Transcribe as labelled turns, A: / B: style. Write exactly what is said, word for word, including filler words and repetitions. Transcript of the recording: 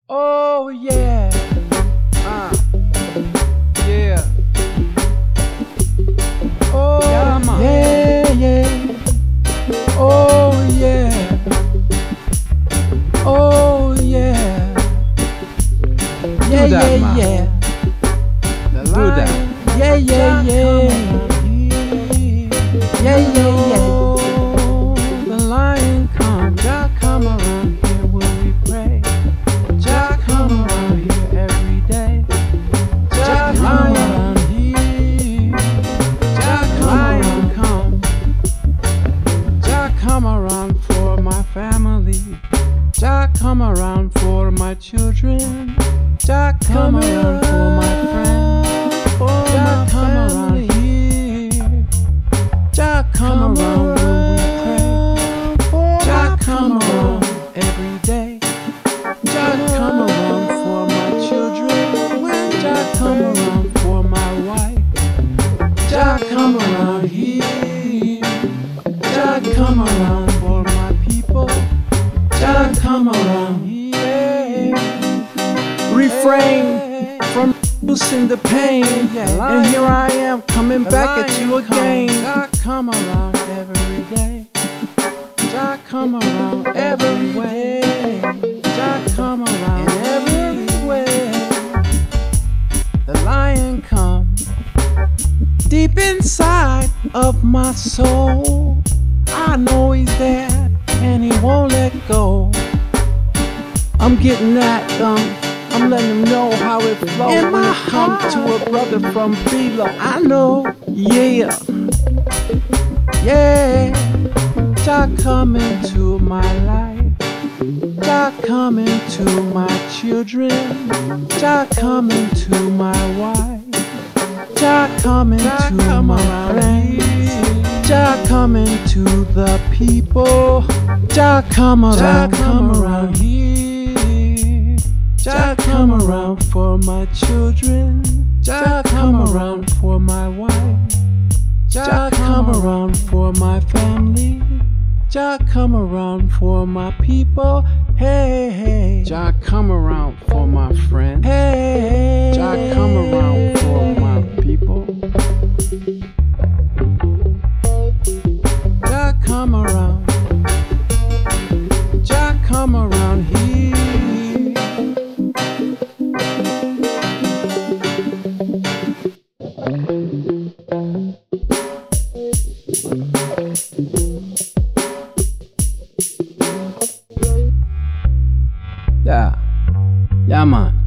A: Oh yeah, uh, yeah. Oh
B: Yeah, man.
A: yeah, yeah. Oh yeah. Oh yeah. Yeah,
B: Do that,
A: yeah,
B: man.
A: yeah. The
B: Do that.
A: lion, yeah, yeah, yeah. Yeah, yeah, yeah. The lion come, Jah come around here when we pray. Jah come around here every day. Jah come around here. Jah come around, come. Jah come around for my family. Jah come around for my children. Jah come around for my friends. Jah come around here. Jah come around when we pray. Jah come around every day. Jah come around for my children. Jah come around for my wife. Jah come around here. Jah come around for my people. Jah come around here. Refrain from losing the pain. And here I am coming back at you again. Jah come around every day. Jah come around every way. Jah come around in every way. The lion come deep inside of my soul. I know he's there and he won't let go. I'm getting that um I'm letting him know how it flows. In my heart to a brother from below. I know, yeah, yeah. Jah come into my life. Jah come into my children. Jah come into my wife. Jah come into my friends. Jah come into the people. Jah come around, Jah come around here. Jah come around for my children. Jah come around for my wife. Jah come around for my family. Jah come around for my people. Hey, hey. Jah come around for my friends. Hey, Jah come around for my people. Jah come around. Jah come around here. Yeah, yeah, man.